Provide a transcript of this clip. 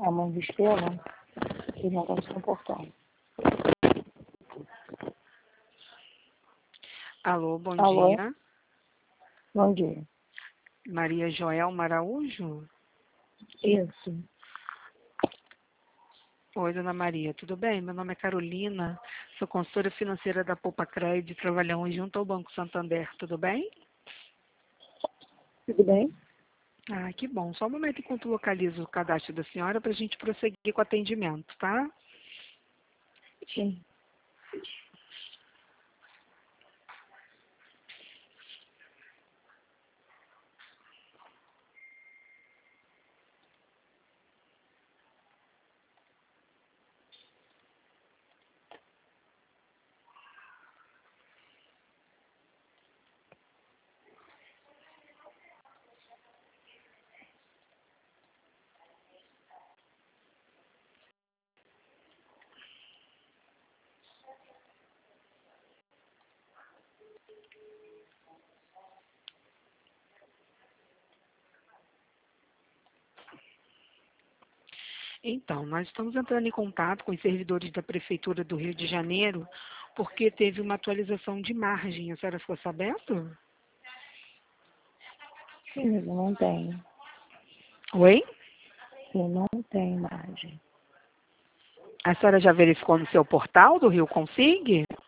A mãe do Estevão, que não está se comportando. Alô, bom Alô? dia. Bom dia. Maria Joelma Araújo? Isso. Oi, dona Maria, tudo bem? Meu nome é Carolina, sou consultora financeira da Poupa Crédito, trabalhamos junto ao Banco Santander, tudo bem? Tudo bem? Ah, que bom. Só um momento enquanto localizo o cadastro da senhora para a gente prosseguir com o atendimento, tá? Sim. Então, nós estamos entrando em contato com os servidores da Prefeitura do Rio de Janeiro porque teve uma atualização de margem. A senhora ficou sabendo? Sim, eu não tenho. Oi? Eu não tenho margem. A senhora já verificou no seu portal do Rio Consig?